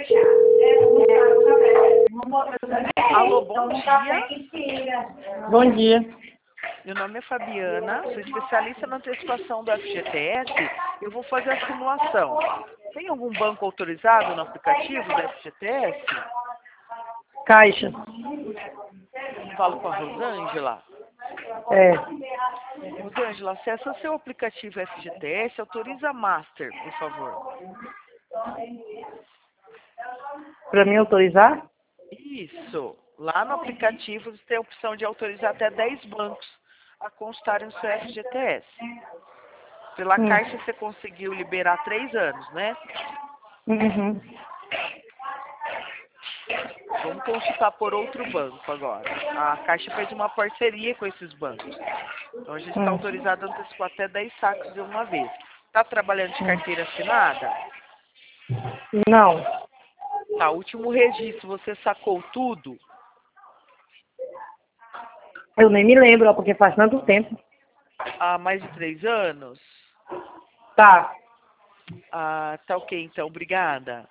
Alô, bom dia. Bom dia. Meu nome é Fabiana, sou especialista na antecipação do FGTS. Eu vou fazer a simulação. Tem algum banco autorizado no aplicativo do FGTS? Caixa. Falo com a Rosângela. É. Rosângela, acessa seu aplicativo FGTS, autoriza a Master, por favor. Para mim autorizar? Isso. Lá no aplicativo você tem a opção de autorizar até 10 bancos a constarem no seu FGTS. Pela Caixa você conseguiu liberar 3 anos, né? Uhum. Vamos consultar por outro banco agora. A Caixa fez uma parceria com esses bancos. Então a gente está autorizado a antecipar até 10 sacos de uma vez. Está trabalhando de carteira assinada? Não. Tá, último registro, você sacou tudo? Eu nem me lembro, ó, porque faz tanto tempo. Há mais de 3 anos? Tá. Ah, tá ok então, obrigada.